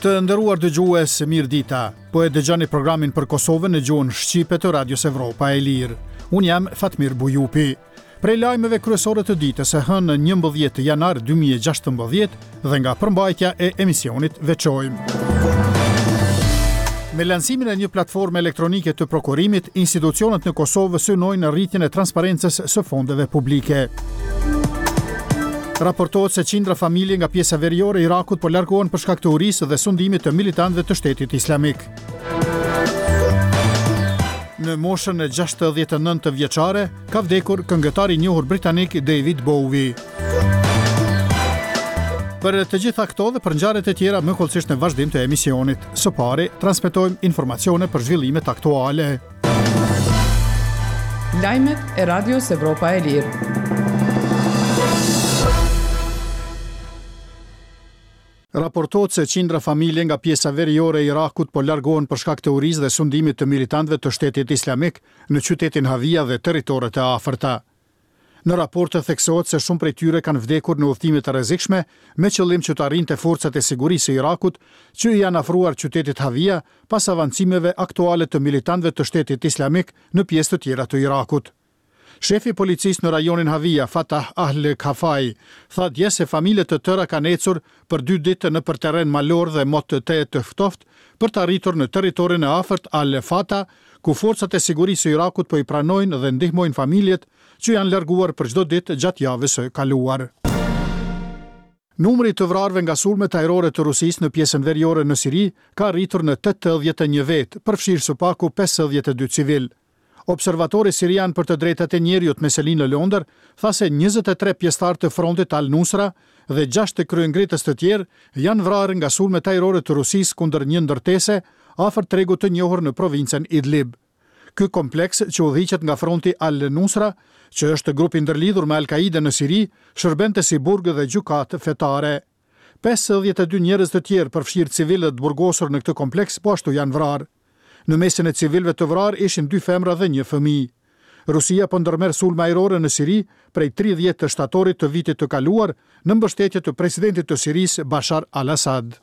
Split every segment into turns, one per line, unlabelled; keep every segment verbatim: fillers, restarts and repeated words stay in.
Të nderuar dëgjues, mirë dita. Po e dëgjoni programin për Kosovën në gjuhën shqipe të Radios Evropa e Lirë. Unë jam Fatmir Bujupi. Prej lajmeve kryesore të ditës së hënë njëmbëdhjetë janar dy mijë e gjashtëmbëdhjetë dhe nga përmbajtja e emisionit veçojmë. Me lansimin e një platforme elektronike të prokurimit, institucionet në Kosovë synojnë rritjen e transparencës së fondeve publike. Raportohet se qindra familje nga pjesa veriore e Irakut po largohen për shkak të urisë dhe sundimit të militantëve të Shtetit Islamik. Në moshën e gjashtëdhjetë e nëntë vjeçare ka vdekur këngëtari i njohur britanik David Bowie. Për të gjitha këto dhe për ngjarjet e tjera më kollësisht në vazhdim të emisionit. Së pari transmetojmë informacione për zhvillimet aktuale.
Lajmet e Radios Evropa e Lirë.
Raportohet se qindra familje nga pjesa veriore e Irakut po largohen për shkak të urisë dhe sundimit të militantëve të Shtetit Islamik në qytetin Havia dhe territoret e afërta. Në raporte theksohet se shumë prej tyre kanë vdekur në udhëtime të rrezikshme me qëllim që të arrinte forcat e sigurisë së Irakut që i janë afruar qytetit Havia pas avancimeve aktuale të militantëve të Shtetit Islamik në pjesë të tjera të Irakut. Shefi i policisë në rajonin Havia, Fatah Al-Kafai, tha dje se familjet të tëra kanë ecur për dy ditë në për terren malor dhe mot të te të ftoft për të arritur në territorin e afërt Al-Fata, ku forcat e sigurisë së Irakut po i pranojnë dhe ndihmojnë familjet që janë larguar për çdo ditë gjatë javës së kaluar. Numri të vrarëve nga sulmet ajrore të Rusisë në pjesën veriore në Siri ka arritur në tetëdhjetë e një vet, përfshirë së paku pesëdhjetë e dy civil. Observatori sirian për të drejtat e njerëzit Meselin në Londër tha se njëzet e tre pjesëtar të frontit Al-Nusra dhe gjashtë të kryengritës të tjerë janë vrarë nga sulmet ajrore të Rusisë kundër një ndërtese afër tregut të njohur në provincën Idlib. Ky kompleks që udhëhiqet nga fronti Al-Nusra, që është grup i ndërlidhur me Al-Qaida në Siri, shërbente si burg dhe gjykatë fetare. pesëdhjetë e dy njerëz të tjerë përfshirë civilët burgosur në këtë kompleks po ashtu janë vrarë. Në mesin e civilëve të vrarë ishin dy femra dhe një fëmijë. Rusia po ndërmerr sulme ajrore në Siri prej tridhjetë të shtatorit të vitit të kaluar në mbështetje të presidentit të Sirisë Bashar al-Assad.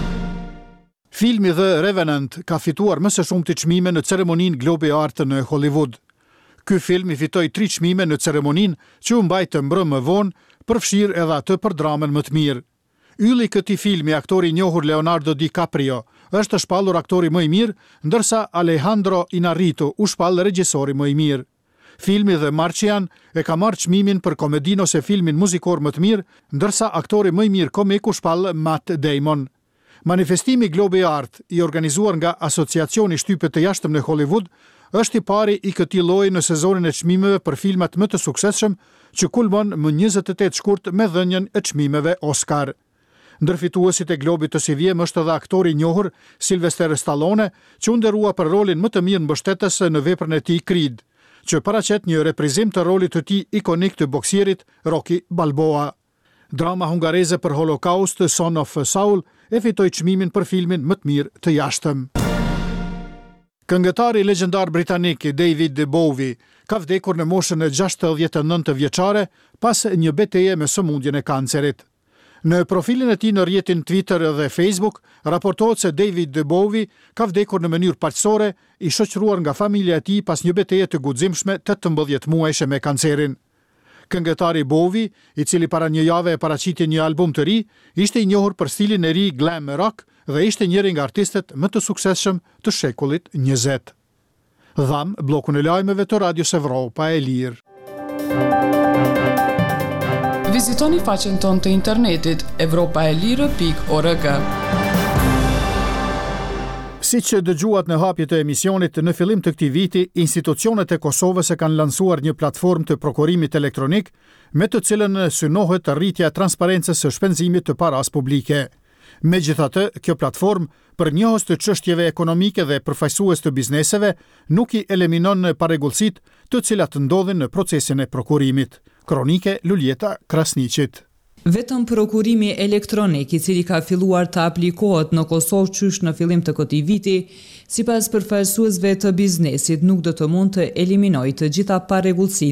Filmi The Revenant ka fituar më së shumti çmime në ceremoninë Globe e Artë në Hollywood. Ky film i fitoi tri çmime në ceremoninë që u mbajtë mbrëm më vonë, përfshirë edhe atë për dramën më të mirë. Ylli i këtij filmi, aktori i njohur Leonardo DiCaprio, është shpallur aktori më i mirë, ndërsa Alejandro Inarritu u shpall regjisori më i mirë. Filmi The Martian e ka marrë çmimin për komedinë ose filmin muzikor më të mirë, ndërsa aktori më i mirë komik u shpall Matt Damon. Manifestimi Globe i Artë, i organizuar nga Asociacioni i Shtypëve të Jashtëm në Hollywood, është i pari i këtij lloji në sezonin e çmimeve për filmat më të suksesshëm, që kulmon më njëzet e tetë shkurt me dhënien e çmimeve Oscar. Ndërfituesit e Globit të Sivjem është edhe aktori i njohur Sylvester Stallone, që u nderua për rolin më të mirë mbështetës në veprën e tij Creed, që paraqet një reprizim të rolit të tij ikonik të boksierit Rocky Balboa. Drama hungareze për Holokaust, Son of Saul, e fitoi çmimin për filmin më të mirë të jashtëm. Këngëtari legjendar britanik David Bowie ka vdekur në moshën e gjashtëdhjetë e nëntë vjeçare pas një betejë me sëmundjen e kancerit. Në profilin e tij në rrjetin Twitter dhe Facebook, raportohet se David Bowie ka vdekur në mënyrë paqësore, i shoqëruar nga familja e tij pas një betejë të guximshme tetëmbëdhjetë muajshe me kancerin. Këngëtari Bowie, i cili para një jave e paraqiti një album të ri, ishte i njohur për stilin e ri glam rock dhe ishte njëri nga artistët më të suksesshëm të shekullit njëzet. Dham bllokun e lajmeve të Radios Evropa e Lirë.
Vizitoni faqen tonë të internetit evropa e lirë pikë org.
Si që dëgjuat në hapje të emisionit, në fillim të këtij viti, institucionet e Kosovës e kanë lansuar një platformë të prokurimit elektronik, me të cilën synohet rritja e transparencës së shpenzimit të paras publike. Megjithatë, kjo platformë, përnjohës të çështjeve ekonomike dhe përfaqësues të bizneseve, nuk i eliminon parregullsitë të cilat ndodhin në procesin e prokurimit. Kronike Luljeta Krasniqit.
Vetëm prokurimi elektronik, i cili ka filluar të aplikohet në Kosovë qysh në fillim të këtij viti, sipas përfaqësuesve të biznesit, nuk do të mund të eliminojë të gjitha parregullsitë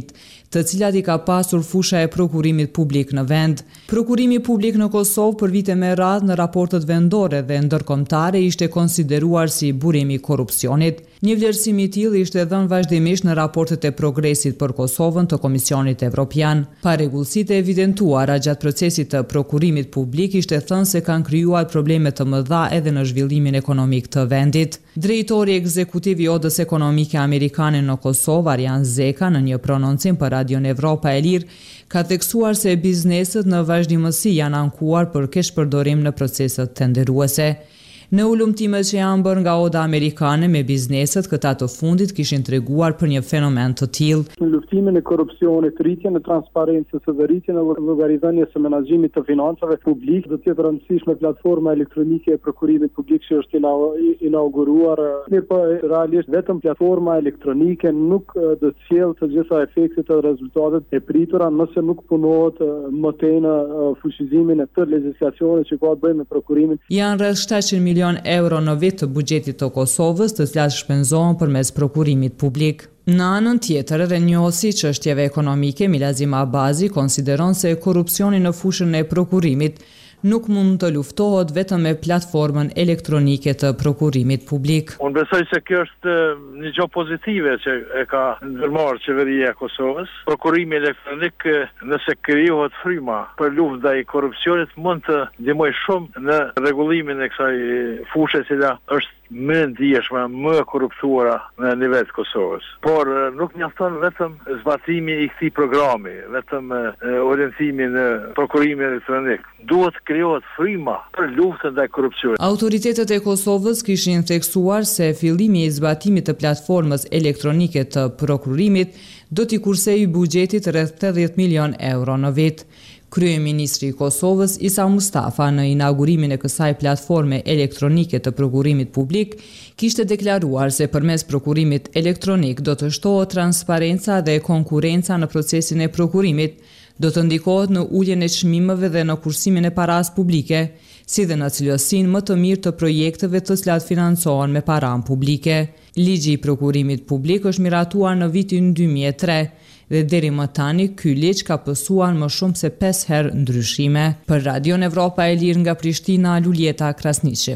të cilat i ka pasur fusha e prokurimit publik në vend. Prokurimi publik në Kosovë për vite me radhë në raportet vendore dhe ndërkombëtare ishte konsideruar si burim i korrupsionit. Një vlerësim i tillë ishte dhënë vazhdimisht në raportet e progresit për Kosovën të Komisionit Evropian. Parregullsitë e evidentuara gjatë procesit të prokurimit publik ishte thënë se kanë krijuar probleme të mëdha edhe në zhvillimin ekonomik të vendit. Drejtori ekzekutiv i Odës Ekonomike Amerikane në Kosovë, Arjan Zeka, në një prononcim për Radion Evropa e Lirë, ka theksuar se bizneset në vazhdimësi janë ankuar për keshpërdorim në proceset tenderuese. Në ulëmtimet që janë bërë nga Oda Amerikane me bizneset, këta të fundit kishin treguar për një fenomen të tillë.
Në luftimin e korrupsionit, rritjen e transparencës dhe rritjen e llogaridhënies së menaxhimit të financave publik, do të jetë rëndësishme platforma elektronike e prokurimit publik që është inauguruar. Mirë po, realisht vetëm platforma elektronike nuk do të sjellë të gjitha efektet dhe rezultatet e pritura nëse nuk punohet më tej në fuqizimin e të legjislacionit që ka të bëjë me prokurimin.
Janë rreth shtatëqind milion euro në vit të buxhetit të Kosovës, të cilat shpenzohen përmes prokurimit publik. Në anën tjetër, edhe njohësi çështjeve ekonomike, Milazim Abazi konsideron se korrupsioni në fushën e prokurimit nuk mund të luftohet vetëm me platformën elektronike të prokurimit publik.
Unë besoj se kjo është një gjë pozitive që e ka ndërmarrë qeveria e Kosovës. Prokurimi elektronik, nëse krijohet fryma për luftë ndaj korrupsionit, mund të ndihmojë shumë në rregullimin e kësaj fushë që është më ndjeshme, më korruptuara në nivel të Kosovës. Por nuk mjafton vetëm zbatimi i këtij programi, vetëm orientimi në prokurimin elektronik. Duhet krijohet fryma për luftën ndaj korrupsionit.
Autoritetet e Kosovës kishin theksuar se fillimi i zbatimit të platformës elektronike të prokurimit do t'i kursejë buxhetit rreth tetëdhjetë milion euro në vit. Kryeministri i Kosovës, Isa Mustafa, në inaugurimin e kësaj platforme elektronike të prokurimit publik, kishte deklaruar se përmes prokurimit elektronik do të shtohet transparenca dhe konkurenca në procesin e prokurimit, do të ndikohet në uljen e çmimeve dhe në kursimin e paras publike, si dhe në cilësinë më të mirë të projekteve të cilat financohen me paranë publike. Ligji i prokurimit publik është miratuar në vitin dy mijë e tre dhe deri më tani ky ligj ka pësuar më shumë se pesë herë ndryshime. Për Radion Evropa e Lirë nga Prishtina, Luljeta Krasniqi.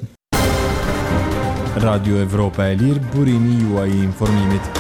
Radio Evropa e Lirë, burimi juaj i informimit.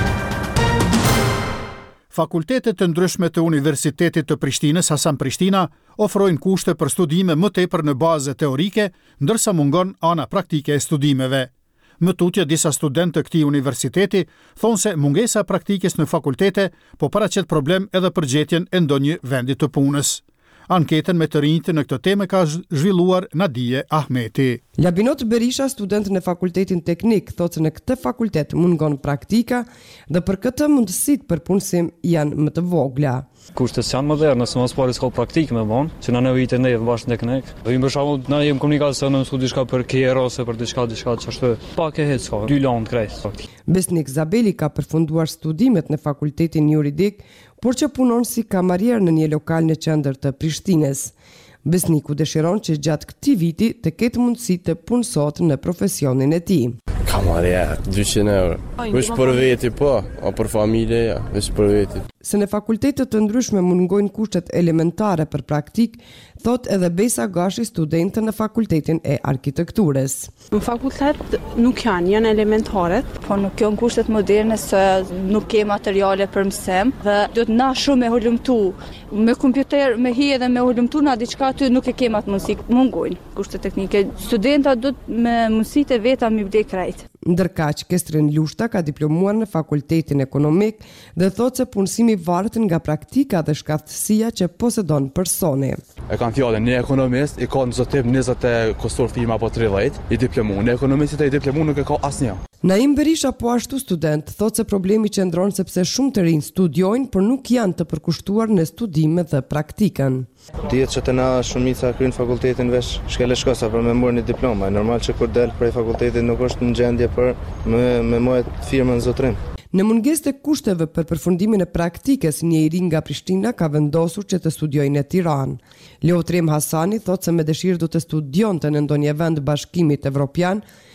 Fakultetet të ndryshme të Universitetit të Prishtinës Hasan Prishtina ofrojnë kushte për studime më tepër në bazë teorike, ndërsa mungon ana praktike e studimeve. Më tutje, disa studentë të këtij universiteti thonë se mungesa praktikës në fakultete po paraqet problem edhe për gjetjen e ndonjë vendi të punës. Anketën me të rinjtë në këtë temë ka zhvilluar Nadije Ahmeti.
Labinot Berisha, student në fakultetin teknik, thotë se në këtë fakultet mungon praktika dhe për këtë mundësit për punësim janë më të vogla.
Kushtet janë më dherë, nëse mos pari s'ka praktikë me vonë, që na nevojit e neve bashkë teknik. Dhe për shembull, na jem komunikacion në mësu diçka për K R ose për diçka diçka çashtu. Pak e hec ka, dy lanë krejt praktik.
Besnik Zabeli ka përfunduar studimet në fakultetin juridik, por që punon si kamarier në një lokal në qendër të Prishtinës. Besniku dëshiron që gjatë këtij viti të ketë mundësi të punësot në profesionin e tij.
Kamarier, dyqind euro. Vesh për veti po, o për familje, ja, vesh për veti.
Se në fakultetet të ndryshme mungojnë kushtet elementare për praktik, thot edhe Besa Gashi, studente në fakultetin e arkitekturës.
Në fakultet nuk janë, janë elementare,
po nuk janë kushtet moderne se nuk ke materiale për mësim dhe do të na shumë me hulumtu. Me kompjuter, me hi edhe me hulumtu na diçka aty nuk e kemë atë mundësi, mungojnë kushtet teknike. Studenta do të me mundësitë veta mi ble krejt.
Ndërkaq, Kestrin Lushta ka diplomuar në fakultetin ekonomik dhe thot se punësimi varet nga praktika dhe shkaktësia që posedon personi.
E kam fjalën një ekonomist, i ka në zotim njëzet e kostor firma apo tridhjetë, i diplomu. Në ekonomistit e i diplomu nuk e ka asnjë.
Naim Berisha, po ashtu student, thot se problemi qëndron sepse shumë të rinj studiojnë, por nuk janë të përkushtuar në studime dhe praktikën.
Dihet që të na shumica kryen fakultetin vesh shkele shkosa për me marrë një diploma. Normal që kur del prej fakultetit nuk është në gjendje për me, me mojët firmën zotrim.
Në mungesë të kushteve për përfundimin e praktikës, një i ri nga Prishtina ka vendosur që të studiojë në Tiranë. Leotrim Hasani thot se me dëshirë do të studionte në ndonjë vend bashkimit evropian,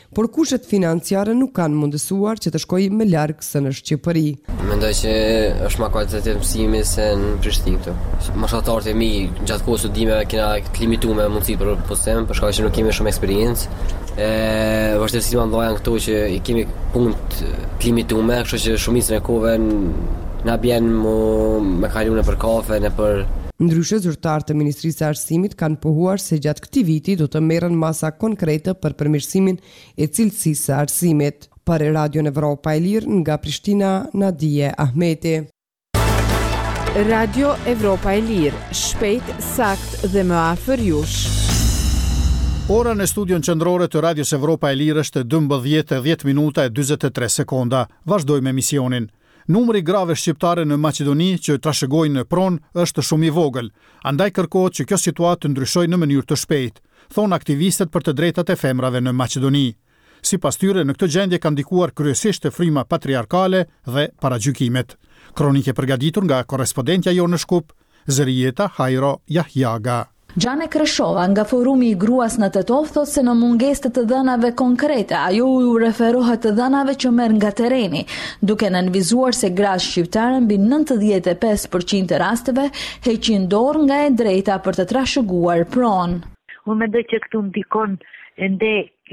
por kushtet financiare nuk kanë mundësuar që të shkojë më larg se në Shqipëri.
Mendoj që është më kualitativ mësimi se në Prishtinë këtu. Mashatarët e mi gjatë kohës studimeve kena të limituar mundësitë për postim, për shkak që nuk kemi shumë eksperiencë. E vështirësitë më ndajnë këtu që i kemi punë të limituar, kështu që shumicën e kohëve na bjen me kaluar për kafe, në për
Ndryshe, zyrtarët të Ministrisë së Arsimit kanë pohuar se gjatë këtij viti do të merren masa konkrete për përmirësimin e cilësisë së arsimit. Për Radion Evropa e Lirë nga Prishtina, Nadije Ahmeti.
Radio Evropa e Lirë, shpejt, sakt dhe më afër jush.
Ora në studion qendrore të Radios Evropa e Lirë është dymbëdhjetë e dhjetë minuta e dyzet e tre sekonda. Vazhdojmë emisionin. Numri grave shqiptare në Maqedoni që trashëgojnë në pronë është shumë i vogël, andaj kërkohet që kjo situatë të ndryshojë në mënyrë të shpejtë, thonë aktivistët për të drejtat e femrave në Maqedoni. Sipas tyre, në këtë gjendje kanë ndikuar kryesisht të fryma patriarkale dhe paragjykimet. Kronike përgatitur nga korrespondentja jonë në Shkup, Zërijeta Hajro Jahjaga.
Gjane Kreshova nga forumi i gruas në Tetov thot se në mungesë të të dhënave konkrete, ajo u referohet të dhënave që merr nga tereni, duke nënvizuar se gratë shqiptare mbi nëntëdhjetë e pesë përqind të rasteve heqin dorë nga e drejta për të trashëguar pronë.
Unë mendoj që këtu ndikon ende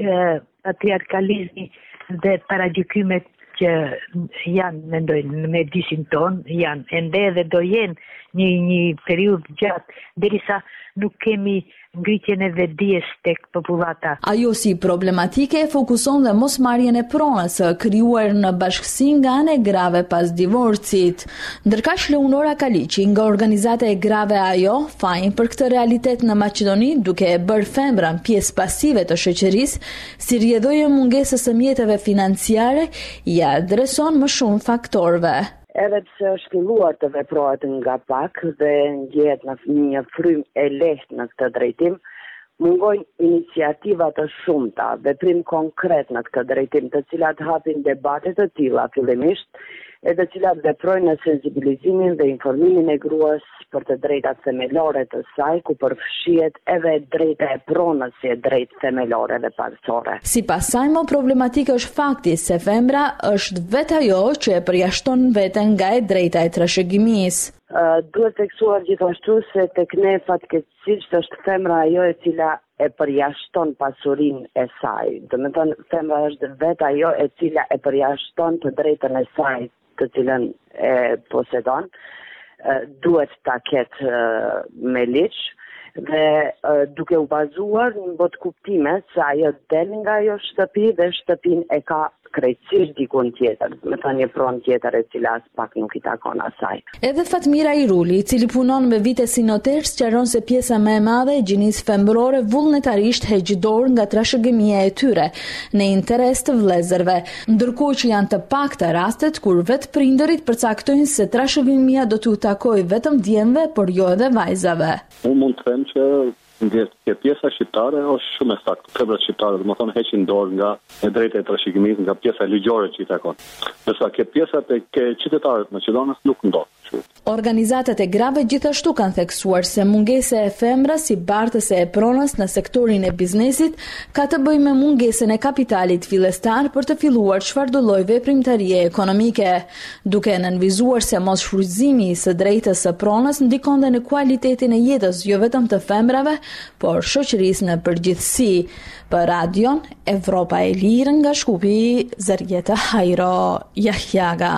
patriarkalizmi dhe paragjykimet që janë, mendoj, në mjedisin ton, janë ende dhe do jenë një, një periudhë gjatë, derisa nuk kemi ngritjen e vetdijes tek popullata.
Ajo si problematike e fokuson dhe mosmarrjen e pronës së krijuar në bashkësi nga ana e grave pas divorcit. Ndërkaq Leonora Kaliqi nga organizata e grave ajo fajin për këtë realitet në Maqedoni, duke e bërë femrën pjesë pasive të shoqërisë, si rrjedhojë mungesës së mjeteve financiare, ja adreson më shumë faktorëve.
Edhe pse është filluar të veprohet nga pak dhe ndjehet në një frymë e lehtë në këtë drejtim, mungojnë iniciativa të shumta, veprim konkret në këtë drejtim, të cilat hapin debate të tilla fillimisht, e të cilat veprojnë në sensibilizimin dhe informimin e gruas për të drejtat themelore të saj, ku përfshihet edhe drejta e pronës si e drejtë themelore dhe parësore.
Sipas saj, më problematike është fakti se femra është vetë ajo që e përjashton veten nga e drejta e trashëgimisë.
Uh, duhet theksuar gjithashtu se tek ne fatkeqësisht është femra ajo e cila e përjashton pasurinë e saj. Do të thonë, femra është vetë ajo e cila e përjashton të drejtën e saj, të cilën e posedon. Uh, duhet ta ketë uh, me ligj dhe uh, duke u bazuar në botë kuptime se ajo del nga ajo shtëpi dhe shtëpinë e ka krejtësisht dikun tjetër, me thënë një pronë tjetër e cila as pak nuk i takon asaj.
Edhe Fatmira Iruli, i cili punon me vite si noter, sqaron se pjesa më e madhe e gjinisë femërore vullnetarisht heq dorë nga trashëgimia e tyre, në interes të vëllezërve, ndërkohë që janë të pakta rastet kur vetë prindërit përcaktojnë se trashëgimia do t'u takojë vetëm djemve, por jo edhe vajzave.
Unë mund të them që Nga pjesa shqiptare është shumë e saktë. Femrat shqiptare, do të thonë, heqin dorë nga e drejta e trashëgimisë, nga pjesa ligjore që i takon. Ndërsa ke pjesat e ke qytetarët në Maqedonisë nuk ndodh.
Organizatat e grave gjithashtu kanë theksuar se mungesa e femrës si bartëse e pronës në sektorin e biznesit ka të bëjë me mungesën e kapitalit fillestar për të filluar çfarëdo lloj veprimtarie ekonomike, duke nënvizuar se mos shfrytëzimi i së drejtës së pronës ndikon dhe në kualitetin e jetës jo vetëm të femrave, por shoqërisë në përgjithësi. Për Radion Evropa e Lirë nga Shkupi, Zërijeta Hajro Jahjaga.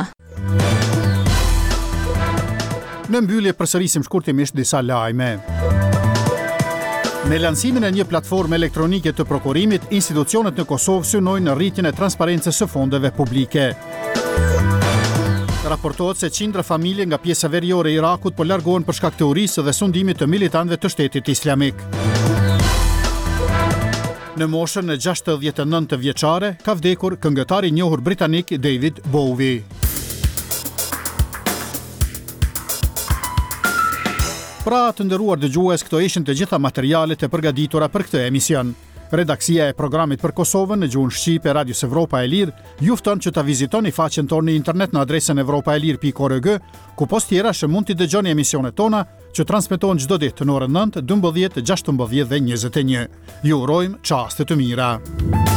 Në mbyllje përsërisim shkurtimisht disa lajme. Me lancimin e një platforme elektronike të prokurimit, institucionet në Kosovë synojnë në rritjen e transparencës së fondeve publike. Raportohet se qindra familje nga pjesa veriore e Irakut po largohen për shkak të urisë dhe sundimit të militantëve të Shtetit Islamik. Në moshën e gjashtëdhjetë e nëntë vjeçare ka vdekur këngëtari i njohur britanik David Bowie. Pra të nderuar dëgjues, këto ishin të gjitha materialet e përgatitura për këtë emision. Redaksia e programit për Kosovën në gjuhën shqipe Radios Evropa e Lirë ju fton që ta vizitoni faqen tonë në internet në adresën evropaelir pikë org, ku post tjera që mund t'i dëgjoni emisionet tona që transmetohen çdo ditë në orën nëntë, dymbëdhjetë, gjashtëmbëdhjetë dhe njëzet e një. Ju urojmë çaste të mira.